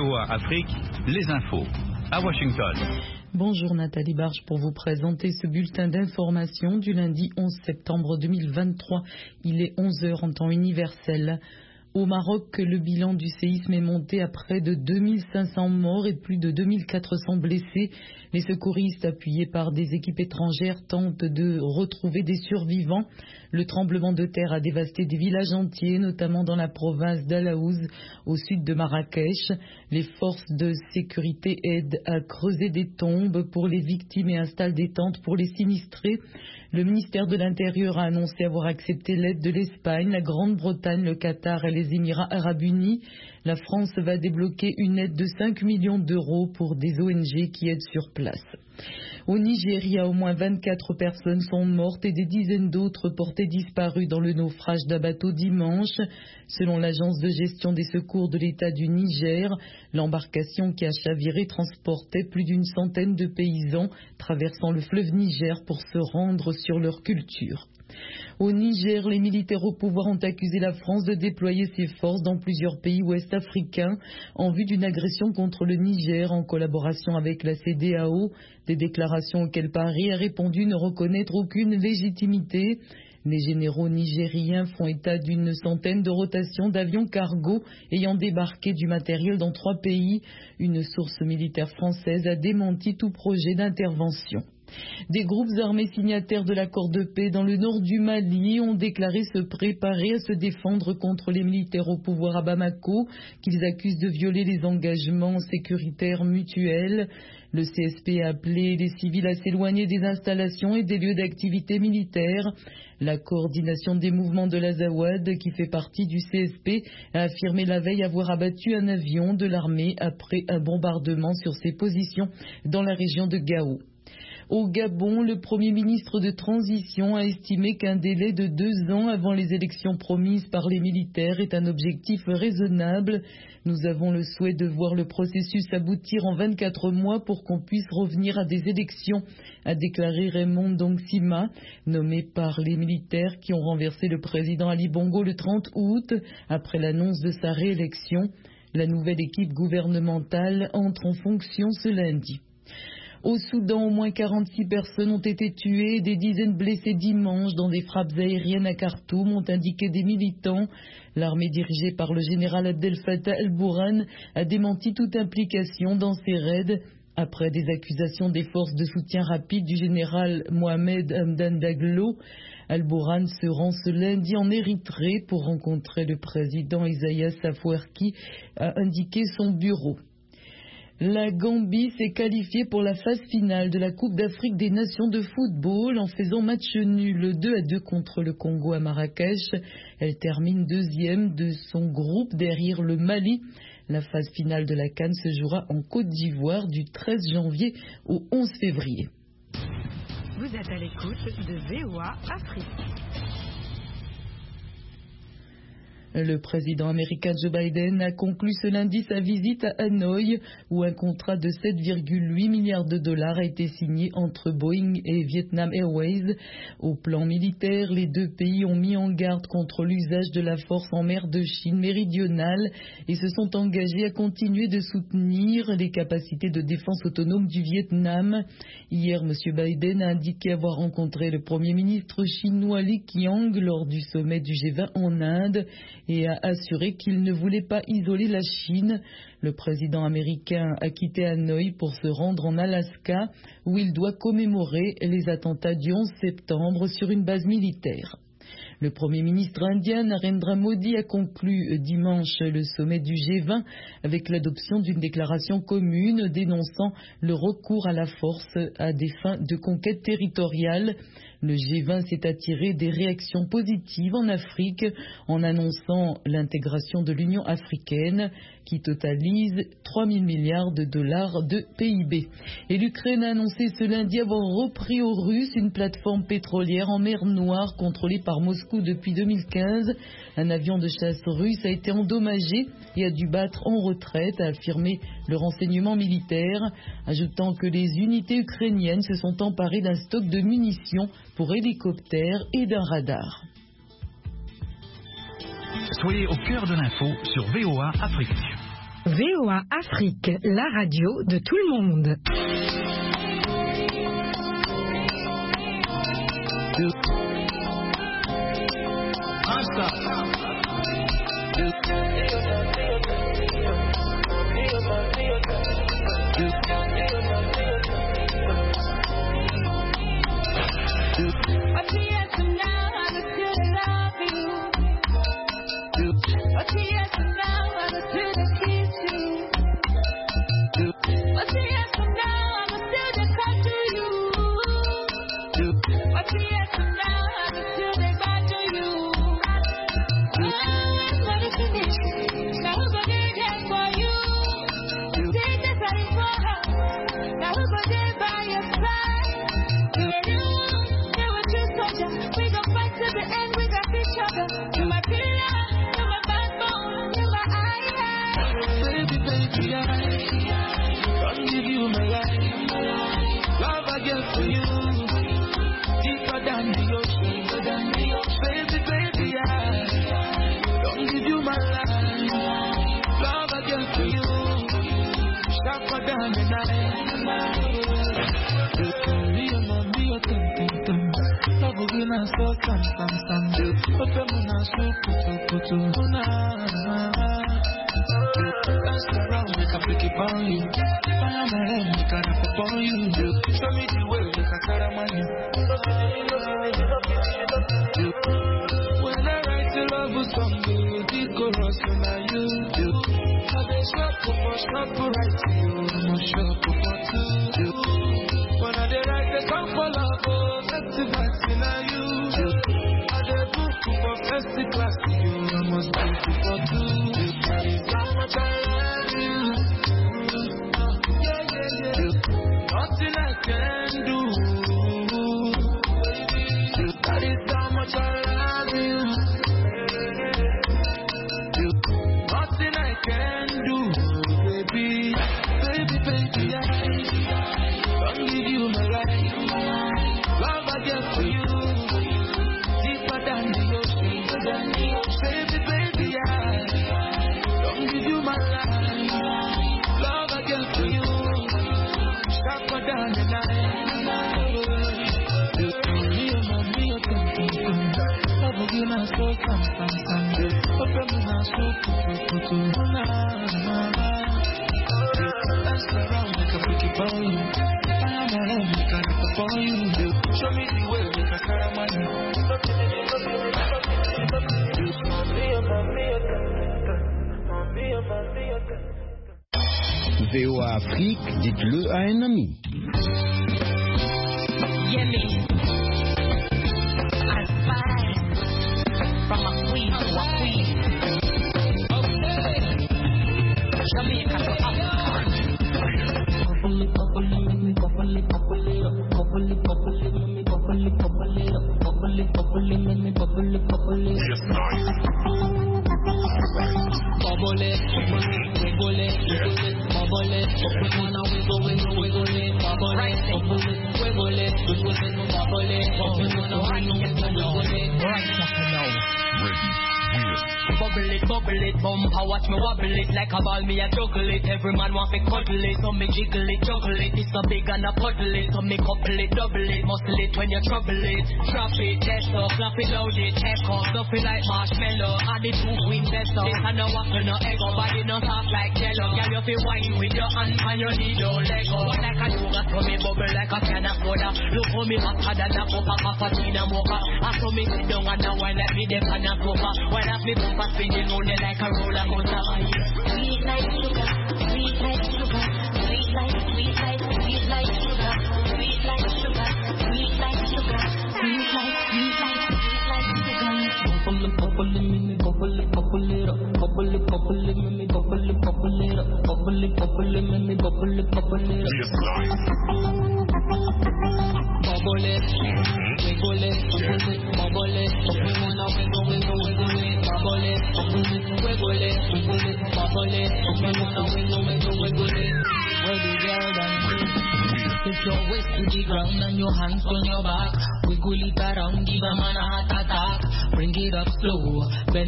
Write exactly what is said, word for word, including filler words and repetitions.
O A Afrique, les infos. À Washington. Bonjour Nathalie Barge pour vous présenter ce bulletin d'information du lundi onze septembre deux mille vingt-trois. Il est onze heures en temps universel. Au Maroc, le bilan du séisme est monté à près de deux mille cinq cents morts et plus de deux mille quatre cents blessés. Les secouristes, appuyés par des équipes étrangères, tentent de retrouver des survivants. Le tremblement de terre a dévasté des villages entiers, notamment dans la province d'Alaouz, au sud de Marrakech. Les forces de sécurité aident à creuser des tombes pour les victimes et installent des tentes pour les sinistrés. Le ministère de l'Intérieur a annoncé avoir accepté l'aide de l'Espagne, la Grande-Bretagne, le Qatar et les Émirats arabes unis. La France va débloquer une aide de cinq millions d'euros pour des O N G qui aident sur place. Au Nigeria, au moins vingt-quatre personnes sont mortes et des dizaines d'autres portées disparues dans le naufrage d'un bateau dimanche. Selon l'agence de gestion des secours de l'État du Niger, l'embarcation qui a chaviré transportait plus d'une centaine de paysans traversant le fleuve Niger pour se rendre sur leur culture. Au Niger, les militaires au pouvoir ont accusé la France de déployer ses forces dans plusieurs pays ouest-africains en vue d'une agression contre le Niger en collaboration avec la C E D E A O, des déclarations auxquelles Paris a répondu ne reconnaître aucune légitimité. Les généraux nigériens font état d'une centaine de rotations d'avions cargo ayant débarqué du matériel dans trois pays. Une source militaire française a démenti tout projet d'intervention. Des groupes armés signataires de l'accord de paix dans le nord du Mali ont déclaré se préparer à se défendre contre les militaires au pouvoir à Bamako, qu'ils accusent de violer les engagements sécuritaires mutuels. Le C S P a appelé les civils à s'éloigner des installations et des lieux d'activité militaire. La coordination des mouvements de l'Azawad, qui fait partie du C S P, a affirmé la veille avoir abattu un avion de l'armée après un bombardement sur ses positions dans la région de Gao. Au Gabon, le Premier ministre de transition a estimé qu'un délai de deux ans avant les élections promises par les militaires est un objectif raisonnable. Nous avons le souhait de voir le processus aboutir en vingt-quatre mois pour qu'on puisse revenir à des élections, a déclaré Raymond Dongsima, nommé par les militaires qui ont renversé le président Ali Bongo le trente août après l'annonce de sa réélection. La nouvelle équipe gouvernementale entre en fonction ce lundi. Au Soudan, au moins quarante-six personnes ont été tuées et des dizaines blessées dimanche dans des frappes aériennes à Khartoum, ont indiqué des militants. L'armée dirigée par le général Abdel Fattah el-Bourhan a démenti toute implication dans ces raids après des accusations des forces de soutien rapide du général Mohamed Hamdan Daglo. El-Bourhan se rend ce lundi en Érythrée pour rencontrer le président Isaias Afwerki, a indiqué son bureau. La Gambie s'est qualifiée pour la phase finale de la Coupe d'Afrique des Nations de football en faisant match nul deux à deux contre le Congo à Marrakech. Elle termine deuxième de son groupe derrière le Mali. La phase finale de la CAN se jouera en Côte d'Ivoire du treize janvier au onze février. Vous êtes à l'écoute de V O A Afrique. Le président américain Joe Biden a conclu ce lundi sa visite à Hanoï, où un contrat de sept virgule huit milliards de dollars a été signé entre Boeing et Vietnam Airways. Au plan militaire, les deux pays ont mis en garde contre l'usage de la force en mer de Chine méridionale et se sont engagés à continuer de soutenir les capacités de défense autonome du Vietnam. Hier, M. Biden a indiqué avoir rencontré le Premier ministre chinois Li Qiang lors du sommet du G vingt en Inde et a assuré qu'il ne voulait pas isoler la Chine. Le président américain a quitté Hanoï pour se rendre en Alaska, où il doit commémorer les attentats du onze septembre sur une base militaire. Le Premier ministre indien Narendra Modi a conclu dimanche le sommet du G vingt avec l'adoption d'une déclaration commune dénonçant le recours à la force à des fins de conquête territoriale. Le G vingt s'est attiré des réactions positives en Afrique en annonçant l'intégration de l'Union africaine qui totalise trois mille milliards de dollars de P I B. Et l'Ukraine a annoncé ce lundi avoir repris aux Russes une plateforme pétrolière en mer Noire contrôlée par Moscou depuis deux mille quinze. Un avion de chasse russe a été endommagé et a dû battre en retraite, a affirmé le renseignement militaire, ajoutant que les unités ukrainiennes se sont emparées d'un stock de munitions pour hélicoptères et d'un radar. Soyez au cœur de l'info sur V O A Afrique. V O A Afrique, la radio de tout le monde. V O A Afrique, dites-le à un ami. Bubble it, bubble it, bumper, watch me wobble it like a ball, me a juggle it. Every man want to cuddle it, so me jiggle it, juggle it. It's so big and a puddle it, so me couple it, double it, muscle it when you trouble it. Drop it, test up, flap it, load it, heck up, stuff it like marshmallow. Add it to queen best up. This and no waffle, no egg up, body no soft like jello. Girl, you feel wine with your hand and your knee don't let go. Like a yoga, so me bubble like a can of soda. Look how me hotter than a cup of cappuccino mocha. I saw me sit down and now wine like me dip on a sofa. When I me bumper spinning on it like a roller coaster. Sweet like sugar, sweet like sugar, sweet like, sweet like, sweet like sugar, sweet like sugar, sweet like sugar, sweet like, sweet like, sweet like sugar. Bubble it, bubble it, me bubble it, bubble it up, bubble it, bubble it, me bubble it, bubble it up, bubble it, bubble it, me bubble it, bubble it up. Bubble it, wiggle it, bubble it, bubble it, we wanna wiggle, wiggle, wiggle it, bubble it, bubble it, wiggle it, wiggle it, bubble it, we wanna wiggle, wiggle, wiggle it. Where the girl dance, put your waist to the ground and your hands on your back, wiggle it around, give a man a heart attack, bring it up slow, bend